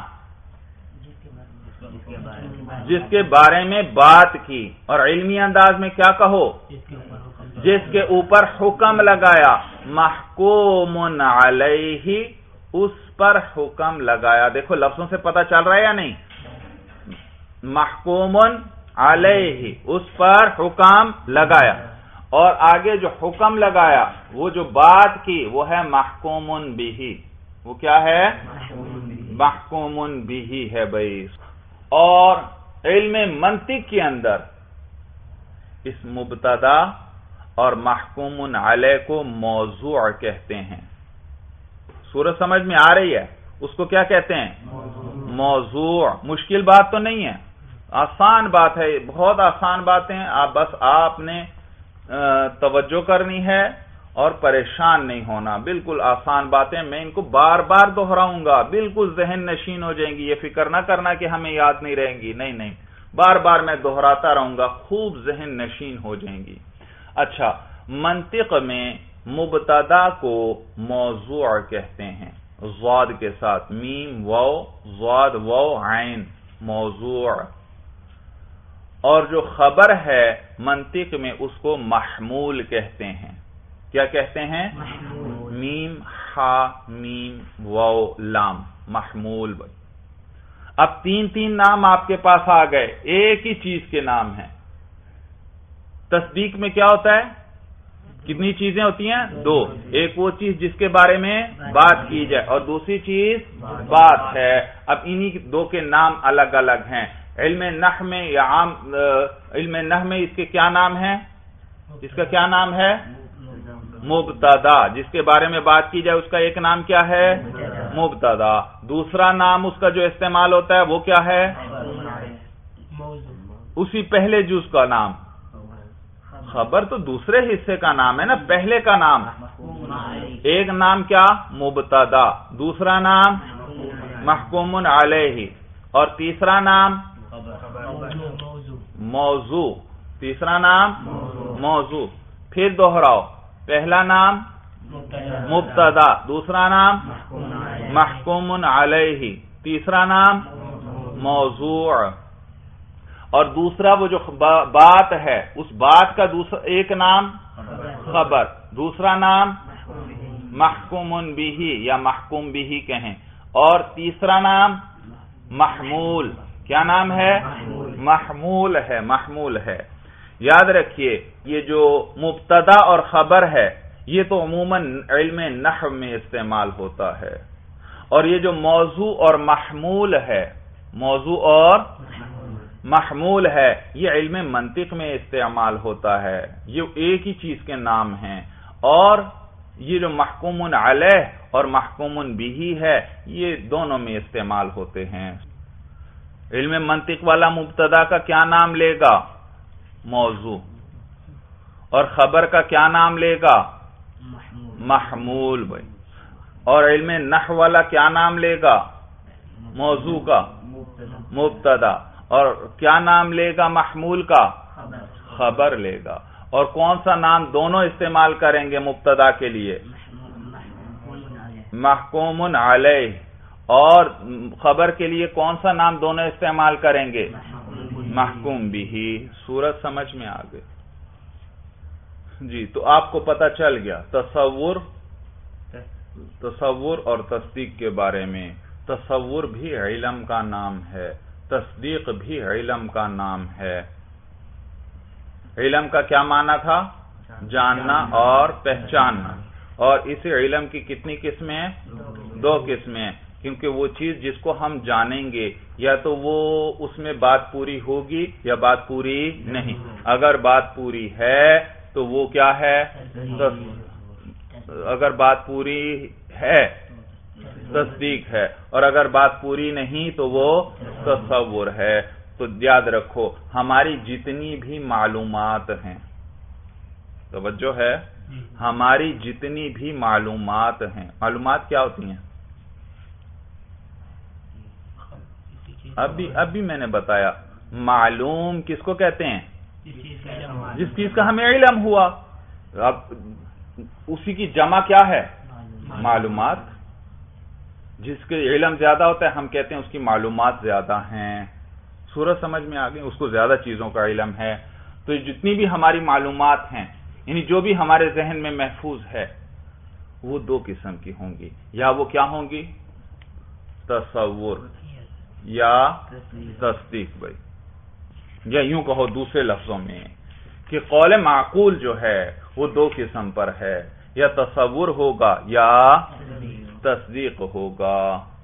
جس کے بارے میں بات کی. اور علمی انداز میں کیا کہو؟ جس کے اوپر حکم لگایا. محکوم علیہ، اس پر حکم لگایا. دیکھو لفظوں سے پتہ چل رہا ہے یا نہیں؟ محکوم علیہ، اس پر حکم لگایا. اور آگے جو حکم لگایا، وہ جو بات کی وہ ہے محکوم بہ. وہ کیا ہے؟ محکوم بہ ہے بھائی. اور علم منطق کے اندر اس مبتدا اور محکوم علیہ کو موضوع کہتے ہیں. سورج سمجھ میں آ رہی ہے؟ اس کو کیا کہتے ہیں؟ موضوع. مشکل بات تو نہیں ہے، آسان بات ہے، بہت آسان باتیں. آپ نے توجہ کرنی ہے اور پریشان نہیں ہونا. بالکل آسان باتیں، میں ان کو بار بار دہراؤں گا، بالکل ذہن نشین ہو جائیں گی. یہ فکر نہ کرنا کہ ہمیں یاد نہیں رہیں گی، نہیں، بار بار میں دہراتا رہوں گا، خوب ذہن نشین ہو جائیں گی. اچھا، منطق میں مبتدا کو موضوع کہتے ہیں، ضاد کے ساتھ، میم واو ضاد واو عین، موضوع. اور جو خبر ہے منطق میں اس کو محمول کہتے ہیں. کیا کہتے ہیں؟ میم ہا میم واو لام، محمول. اب تین نام آپ کے پاس آ گئے، ایک ہی چیز کے نام ہیں. تصدیق میں کیا ہوتا ہے؟ کتنی چیزیں ہوتی ہیں؟ دو. ایک وہ چیز جس کے بارے میں بات کی جائے اور دوسری چیز بات ہے. اب انہی دو کے نام الگ الگ ہیں. علم نحو میں یا عام علم نحو میں اس کے کیا نام ہیں؟ اس کا کیا نام ہے؟ مبتدا. جس کے بارے میں بات کی جائے اس کا ایک نام کیا ہے؟ مبتدا. دوسرا نام اس کا جو استعمال ہوتا ہے وہ کیا ہے؟ اسی پہلے جز کا نام. خبر تو دوسرے حصے کا نام ہے نا، پہلے کا نام. ایک نام کیا؟ مبتدا. دوسرا نام محکوم علیہ. اور تیسرا نام موضوع. تیسرا نام موضوع. پھر دوہراؤ، پہلا نام مبتدا، دوسرا نام محکوم علیہ، تیسرا نام موضوع. اور دوسرا وہ جو بات ہے، اس بات کا دوسرا ایک نام خبر، دوسرا نام محکوم بھی یا محکوم بھی کہیں. اور تیسرا نام محمول. کیا نام ہے؟ محمول ہے. محمول ہے. یاد رکھیے یہ جو مبتدا اور خبر ہے یہ تو عموماً علم نحو میں استعمال ہوتا ہے، اور یہ جو موضوع اور محمول ہے، موضوع اور محمول ہے، یہ علم منطق میں استعمال ہوتا ہے. یہ ایک ہی چیز کے نام ہیں. اور یہ جو محکوم علیہ اور محکوم بھی ہے یہ دونوں میں استعمال ہوتے ہیں. علم منطق والا مبتدا کا کیا نام لے گا؟ موضوع. اور خبر کا کیا نام لے گا؟ محمول. بھائی. اور علم نحو والا کیا نام لے گا؟ موضوع کا مبتدا. اور کیا نام لے گا محمول کا؟ خبر لے گا. اور کون سا نام دونوں استعمال کریں گے مبتدا کے لیے؟ محکوم علیہ. اور خبر کے لیے کون سا نام دونوں استعمال کریں گے؟ محکوم بھی. صورت سمجھ میں آ گئی جی. تو آپ کو پتہ چل گیا تصور اور تصدیق کے بارے میں. تصور بھی علم کا نام ہے، تصدیق بھی علم کا نام ہے. علم کا کیا معنی تھا؟ جاننا اور پہچاننا. اور اس علم کی کتنی قسمیں ہیں؟ 2 قسمیں ہیں. کیونکہ وہ چیز جس کو ہم جانیں گے یا تو وہ اس میں بات پوری ہوگی یا بات پوری نہیں. اگر بات پوری ہے تو وہ کیا ہے؟ اگر بات پوری ہے تصدیق ہے، اور اگر بات پوری نہیں تو وہ تصور ہے. تو یاد رکھو ہماری جتنی بھی معلومات ہیں، توجہ ہے، ہماری جتنی بھی معلومات ہیں. معلومات کیا ہوتی ہیں؟ اب بھی میں نے بتایا معلوم کس کو کہتے ہیں؟ جس چیز کا ہمیں علم ہوا. اب اسی کی جمع کیا ہے؟ معلومات. جس کے علم زیادہ ہوتا ہے ہم کہتے ہیں اس کی معلومات زیادہ ہیں. صورت سمجھ میں آ گئی؟ اس کو زیادہ چیزوں کا علم ہے. تو جتنی بھی ہماری معلومات ہیں، یعنی جو بھی ہمارے ذہن میں محفوظ ہے، وہ 2 قسم کی ہوں گی. یا وہ کیا ہوں گی؟ تصور یا تصدیق. بھائی. یا یوں کہو دوسرے لفظوں میں کہ قول معقول جو ہے وہ 2 قسم پر ہے، یا تصور ہوگا یا تصدیق ہوگا.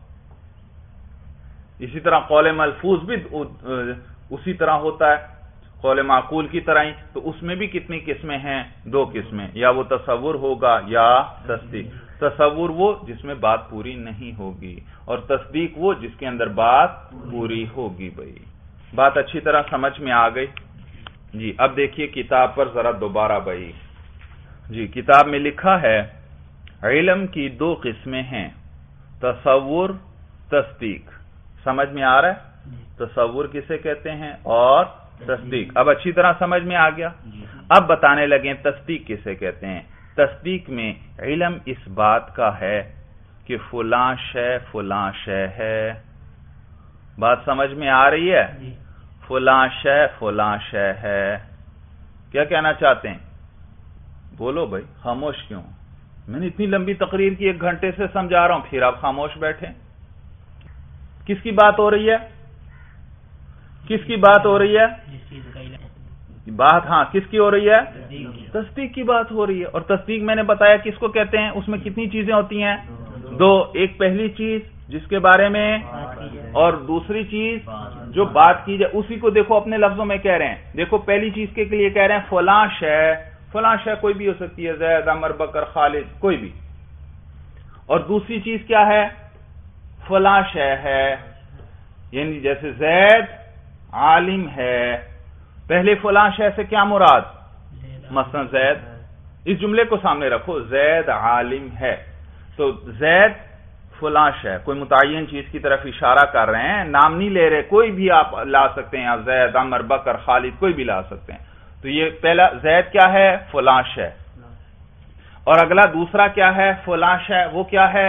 اسی طرح قول ملفوظ بھی اسی طرح ہوتا ہے قول معقول کی طرح ہی. تو اس میں بھی کتنی قسمیں ہیں؟ 2 قسمیں. یا وہ تصور ہوگا یا تصدیق. تصور وہ جس میں بات پوری نہیں ہوگی، اور تصدیق وہ جس کے اندر بات پوری ہوگی. بھائی بات اچھی طرح سمجھ میں آ گئی جی. اب دیکھیے کتاب پر ذرا دوبارہ. بھائی جی کتاب میں لکھا ہے علم کی 2 قسمیں ہیں، تصور، تصدیق. سمجھ میں آ رہا ہے؟ تصور کسے کہتے ہیں اور تصدیق. اب اچھی طرح سمجھ میں آ گیا. اب بتانے لگے تصدیق کسے کہتے ہیں. تصدیق میں علم اس بات کا ہے کہ فلاں شے ہے. بات سمجھ میں آ رہی ہے؟ فلاں شے ہے. کیا کہنا چاہتے ہیں؟ بولو بھائی. خاموش کیوں؟ میں نے اتنی لمبی تقریر کی، 1 گھنٹے سے سمجھا رہا ہوں، پھر آپ خاموش بیٹھے. کس کی بات ہو رہی ہے؟ کس کی بات ہو رہی ہے؟ بات ہاں کس کی ہو رہی ہے؟ تصدیق کی بات ہو رہی ہے. اور تصدیق میں نے بتایا کس کو کہتے ہیں. اس میں کتنی چیزیں ہوتی ہیں؟ 2. ایک پہلی چیز جس کے بارے میں، اور دوسری چیز جو بات کی جائے. اسی کو دیکھو اپنے لفظوں میں کہہ رہے ہیں. دیکھو پہلی چیز کے لیے کہہ رہے ہیں فلاں شے کوئی بھی ہو سکتی ہے، زید، عمر، بکر، خالد، کوئی بھی. اور دوسری چیز کیا ہے؟ فلاں شے ہے. یعنی جیسے زید عالم ہے. پہلے فلاں شے سے کیا مراد؟ مثلا زید. اس جملے کو سامنے رکھو، زید عالم ہے. تو زید فلاں شے، کوئی متعین چیز کی طرف اشارہ کر رہے ہیں، نام نہیں لے رہے. کوئی بھی آپ لا سکتے ہیں، زید، عمر، بکر، خالد، کوئی بھی لا سکتے ہیں. تو یہ پہلا زید کیا ہے؟ فلاں شے. اور اگلا دوسرا کیا ہے؟ فلاں شے. وہ کیا ہے؟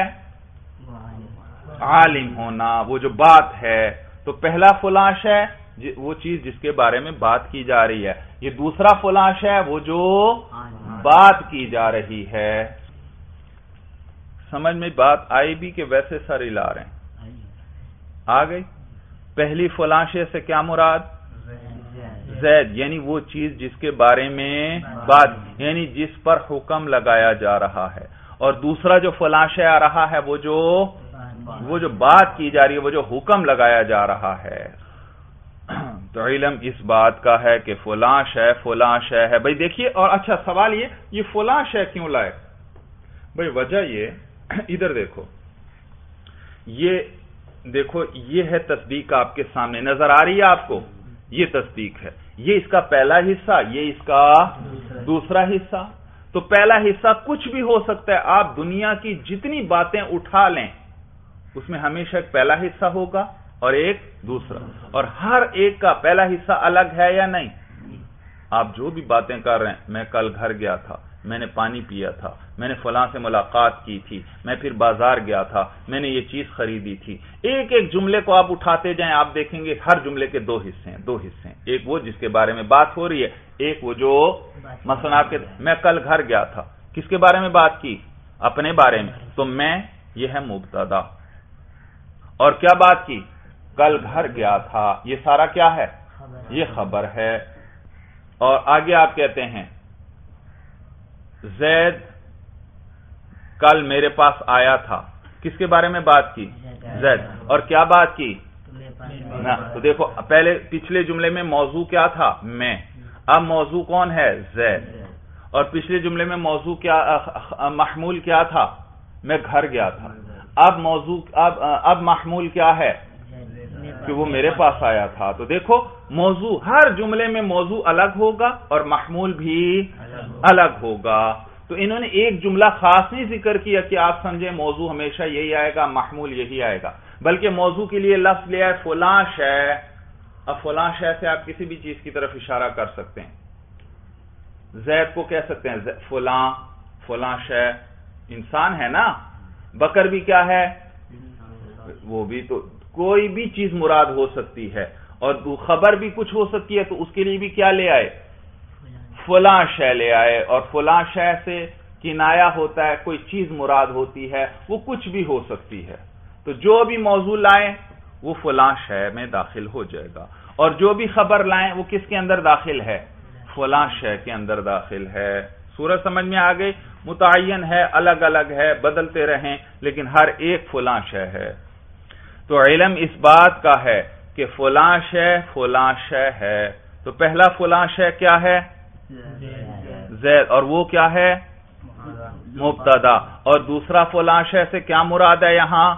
عالم ہونا، وہ جو بات ہے. تو پہلا فلاں شے وہ چیز جس کے بارے میں بات کی جا رہی ہے. یہ دوسرا فلاں شے وہ جو بات کی جا رہی ہے. سمجھ میں بات آئی بھی کہ ویسے سر ہلا رہے ہیں؟ آ گئی؟ پہلی فلاں شے سے کیا مراد؟ زید، یعنی وہ چیز جس کے بارے میں بات، یعنی جس پر حکم لگایا جا رہا ہے، اور دوسرا جو فلاں شے آ رہا ہے وہ جو بات کی جا رہی ہے، وہ جو حکم لگایا جا رہا ہے۔ تو علم اس بات کا ہے کہ فلاں شے ہے۔ بھئی دیکھیے، اور اچھا سوال یہ فلاں شے کیوں لائے؟ بھئی وجہ یہ، ادھر دیکھو، یہ ہے تصدیق آپ کے سامنے نظر آ رہی ہے آپ کو، یہ تصدیق ہے، یہ اس کا پہلا حصہ، یہ اس کا دوسرا حصہ۔ تو پہلا حصہ کچھ بھی ہو سکتا ہے، آپ دنیا کی جتنی باتیں اٹھا لیں اس میں ہمیشہ ایک پہلا حصہ ہوگا اور ایک دوسرا، اور ہر ایک کا پہلا حصہ الگ ہے یا نہیں؟ آپ جو بھی باتیں کر رہے ہیں، میں کل گھر گیا تھا، میں نے پانی پیا تھا، میں نے فلاں سے ملاقات کی تھی، میں پھر بازار گیا تھا، میں نے یہ چیز خریدی تھی، ایک ایک جملے کو آپ اٹھاتے جائیں، آپ دیکھیں گے ہر جملے کے دو حصے ہیں، ایک وہ جس کے بارے میں بات ہو رہی ہے، ایک وہ جو مثلا آپ کے میں کل گھر گیا تھا، کس کے بارے میں بات کی؟ اپنے بارے میں، تو میں یہ ہے مبتدا، اور کیا بات کی؟ کل گھر گیا تھا، یہ سارا کیا ہے؟ یہ خبر ہے۔ اور آگے آپ کہتے ہیں زید کل میرے پاس آیا تھا، کس کے بارے میں بات کی؟ زید، اور کیا بات کی؟ تو دیکھو پہلے پچھلے جملے میں موضوع کیا تھا؟ میں، اب موضوع کون ہے؟ زید، اور پچھلے جملے میں موضوع کیا، محمول کیا تھا؟ میں گھر گیا تھا، اب محمول کیا ہے؟ کہ وہ میرے پاس آیا تھا۔ تو دیکھو موضوع، ہر جملے میں موضوع الگ ہوگا اور محمول بھی الگ ہوگا۔ تو انہوں نے ایک جملہ خاص نہیں ذکر کیا کہ آپ سمجھیں موضوع ہمیشہ یہی آئے گا، محمول یہی آئے گا، بلکہ موضوع کے لیے لفظ لیا ہے فلاں شے۔ اب فلاں شے سے آپ کسی بھی چیز کی طرف اشارہ کر سکتے ہیں، زید کو کہہ سکتے ہیں فلاں شے، انسان ہے نا، بکر بھی کیا ہے؟ وہ بھی، تو کوئی بھی چیز مراد ہو سکتی ہے، اور خبر بھی کچھ ہو سکتی ہے، تو اس کے لیے بھی کیا لے آئے؟ فلاں شے لے آئے، اور فلاں شے سے کنایا ہوتا ہے، کوئی چیز مراد ہوتی ہے، وہ کچھ بھی ہو سکتی ہے۔ تو جو بھی موضوع لائیں وہ فلاں شے میں داخل ہو جائے گا، اور جو بھی خبر لائیں وہ کس کے اندر داخل ہے؟ فلاں شے کے اندر داخل ہے۔ سورج سمجھ میں آ گئی؟ متعین ہے، الگ الگ ہے، بدلتے رہیں، لیکن ہر ایک فلاں شے ہے۔ تو علم اس بات کا ہے کہ فلاں شے ہے۔ تو پہلا فلاں شے کیا ہے؟ زید، اور وہ کیا ہے؟ مبتدا، اور دوسرا فلاں شے سے کیا مراد ہے یہاں؟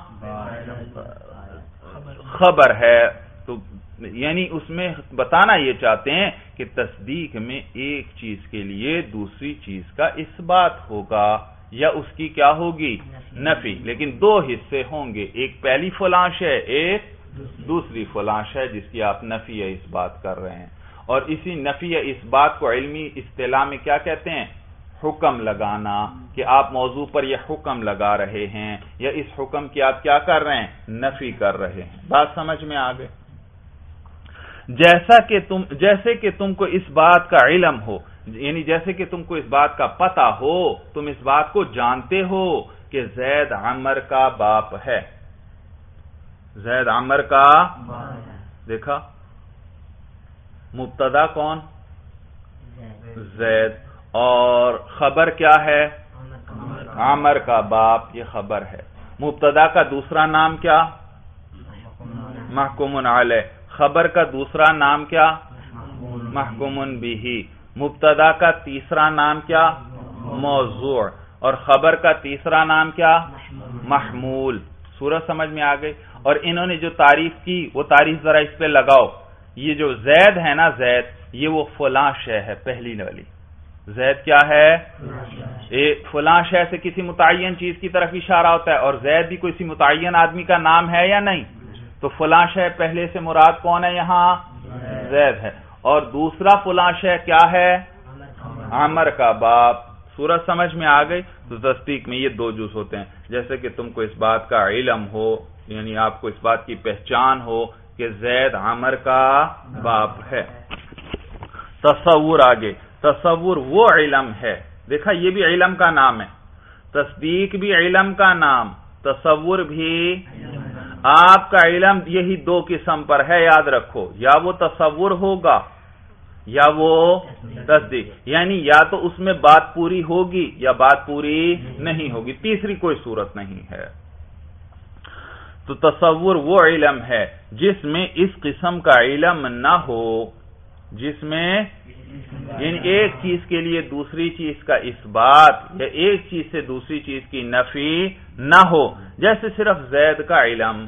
خبر ہے۔ تو یعنی اس میں بتانا یہ چاہتے ہیں کہ تصدیق میں ایک چیز کے لیے دوسری چیز کا اس بات ہوگا، یا اس کی کیا ہوگی؟ نفی، لیکن دو حصے ہوں گے، ایک پہلی فلاں شے، ایک دوسری فلاں شے جس کی آپ نفی یا اس بات کر رہے ہیں۔ اور اسی نفی یا اس بات کو علمی اصطلاح میں کیا کہتے ہیں؟ حکم لگانا، کہ آپ موضوع پر یہ حکم لگا رہے ہیں، یا اس حکم کی آپ کیا کر رہے ہیں؟ نفی کر رہے ہیں۔ بات سمجھ میں آ گئی؟ جیسے کہ تم کو اس بات کا علم ہو، یعنی جیسے کہ تم کو اس بات کا پتہ ہو، تم اس بات کو جانتے ہو کہ زید عمر کا باپ ہے۔ زید عمر کا، دیکھا مبتدا کون؟ زید، اور خبر کیا ہے؟ عمر کا باپ، یہ خبر ہے۔ مبتدا کا دوسرا نام کیا؟ محکوم علیہ۔ خبر کا دوسرا نام کیا؟ محکوم بہ۔ مبتدا کا تیسرا نام کیا؟ موضوع، اور خبر کا تیسرا نام کیا؟ محمول۔ سورج سمجھ میں آ گئی؟ اور انہوں نے جو تعریف کی وہ تعریف ذرا اس پہ لگاؤ، یہ جو زید ہے نا، زید یہ وہ فلاں شے ہے، پہلی والی زید کیا ہے؟ فلاں شے سے کسی متعین چیز کی طرف اشارہ ہوتا ہے، اور زید بھی کوئی متعین آدمی کا نام ہے یا نہیں؟ تو فلاں شے پہلے سے مراد کون ہے یہاں؟ زید ہے، اور دوسرا فلاں شے کیا ہے؟ عمر کا باپ۔ سورج سمجھ میں آ گئی؟ تو تصدیق میں یہ دو جز ہوتے ہیں، جیسے کہ تم کو اس بات کا علم ہو، یعنی آپ کو اس بات کی پہچان ہو کہ زید عمر کا باپ ہے۔ تصور، آگے تصور وہ علم ہے، دیکھا یہ بھی علم کا نام ہے۔ تصدیق بھی علم کا نام، تصور بھی۔ آپ کا علم یہی دو قسم پر ہے، یاد رکھو، یا وہ تصور ہوگا یا وہ تصدیق، یعنی یا تو اس میں بات پوری ہوگی یا بات پوری نہیں ہوگی، تیسری کوئی صورت نہیں ہے۔ تو تصور وہ علم ہے جس میں اس قسم کا علم نہ ہو، جس میں یعنی ایک چیز کے لیے دوسری چیز کا اثبات یا ایک چیز سے دوسری چیز کی نفی نہ ہو، جیسے صرف زید کا علم۔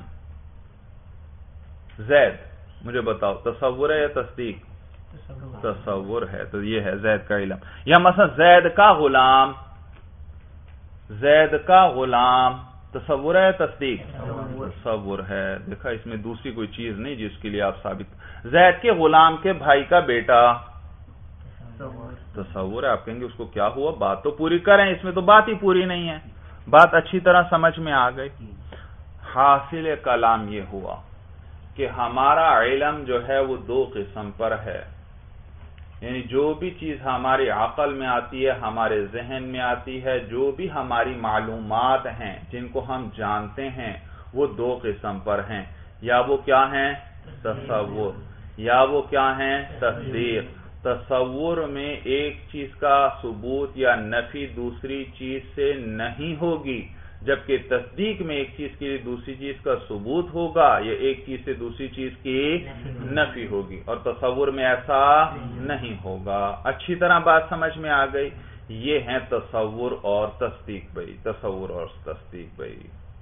زید مجھے بتاؤ تصور ہے یا تصدیق؟ تصور ہے، تو یہ ہے زید کا علم۔ یا مثلا زید کا غلام، زید کا غلام تصور ہے یا تصدیق؟ تصور ہے۔ دیکھا اس میں دوسری کوئی چیز نہیں جس کے لیے آپ ثابت۔ زید کے غلام کے بھائی کا بیٹا تصور ہے، آپ کہیں گے اس کو کیا ہوا، بات تو پوری کریں، اس میں تو بات ہی پوری نہیں ہے۔ بات اچھی طرح سمجھ میں آ گئی۔ حاصل کلام یہ ہوا کہ ہمارا علم جو ہے وہ دو قسم پر ہے، یعنی جو بھی چیز ہماری عقل میں آتی ہے، ہمارے ذہن میں آتی ہے، جو بھی ہماری معلومات ہیں جن کو ہم جانتے ہیں، وہ دو قسم پر ہیں، یا وہ کیا ہیں، تصور، یا وہ کیا ہیں، تصدیق۔ تصور میں ایک چیز کا ثبوت یا نفی دوسری چیز سے نہیں ہوگی، جبکہ تصدیق میں ایک چیز کے لیے دوسری چیز کا ثبوت ہوگا یا ایک چیز سے دوسری چیز کی نفی ہوگی، اور تصور میں ایسا نہیں ہوگا۔ اچھی طرح بات سمجھ میں آ گئی۔ یہ ہیں تصور اور تصدیق بھائی، تصور اور تصدیق بھائی۔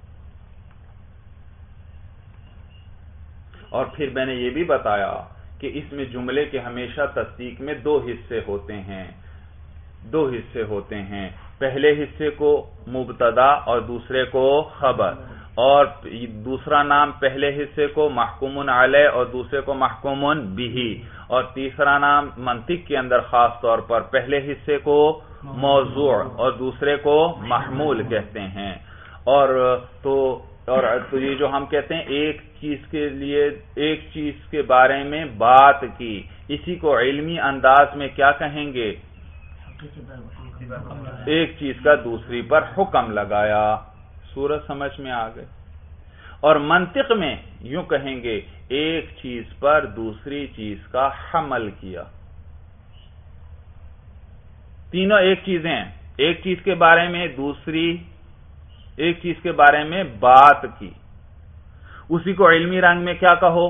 اور پھر میں نے یہ بھی بتایا کہ اس میں جملے کے ہمیشہ تصدیق میں دو حصے ہوتے ہیں، دو حصے ہوتے ہیں، پہلے حصے کو مبتدا اور دوسرے کو خبر، اور دوسرا نام پہلے حصے کو محکوم علیہ اور دوسرے کو محکوم بہ، اور تیسرا نام منطق کے اندر خاص طور پر پہلے حصے کو موضوع اور دوسرے کو محمول کہتے ہیں۔ اور تو یہ جو ہم کہتے ہیں ایک چیز کے لیے ایک چیز کے بارے میں بات کی، اسی کو علمی انداز میں کیا کہیں گے، ایک چیز کا دوسری پر حکم لگایا۔ صورت سمجھ میں آ گئی۔ اور منطق میں یوں کہیں گے ایک چیز پر دوسری چیز کا حمل کیا۔ تینوں ایک چیزیں ہیں، ایک چیز کے بارے میں دوسری ایک چیز کے بارے میں بات کی، اسی کو علمی رنگ میں کیا کہو،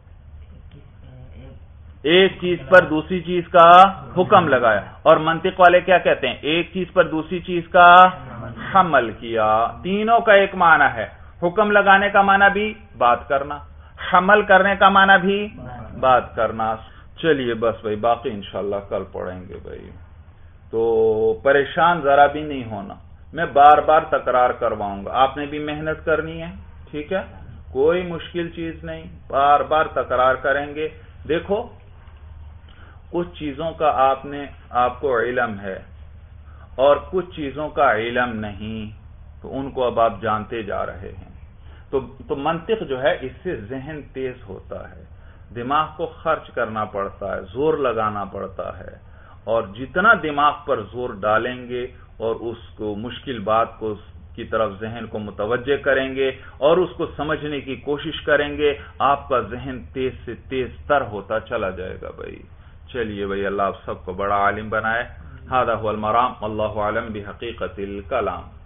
ایک چیز پر دوسری چیز کا حکم لگایا۔ اور منطق والے کیا کہتے ہیں، ایک چیز پر دوسری چیز کا حمل کیا۔ تینوں کا ایک معنی ہے، حکم لگانے کا معنی بھی بات کرنا، حمل کرنے کا معنی بھی بات کرنا۔ چلیے بس بھائی، باقی انشاءاللہ کل پڑھیں گے بھائی۔ تو پریشان ذرا بھی نہیں ہونا، میں بار بار تکرار کرواؤں گا، آپ نے بھی محنت کرنی ہے، ٹھیک ہے، کوئی مشکل چیز نہیں، بار بار تکرار کریں گے۔ دیکھو کچھ چیزوں کا آپ کو علم ہے اور کچھ چیزوں کا علم نہیں، تو ان کو اب آپ جانتے جا رہے ہیں۔ تو منطق جو ہے اس سے ذہن تیز ہوتا ہے، دماغ کو خرچ کرنا پڑتا ہے، زور لگانا پڑتا ہے، اور جتنا دماغ پر زور ڈالیں گے اور اس کو مشکل بات کی طرف ذہن کو متوجہ کریں گے اور اس کو سمجھنے کی کوشش کریں گے، آپ کا ذہن تیز سے تیز تر ہوتا چلا جائے گا بھائی۔ چلیے بھائی، اللہ آپ سب کو بڑا عالم بنائے۔ ھذا ھو المرام، واللہ اعلم بحقیقت الکلام۔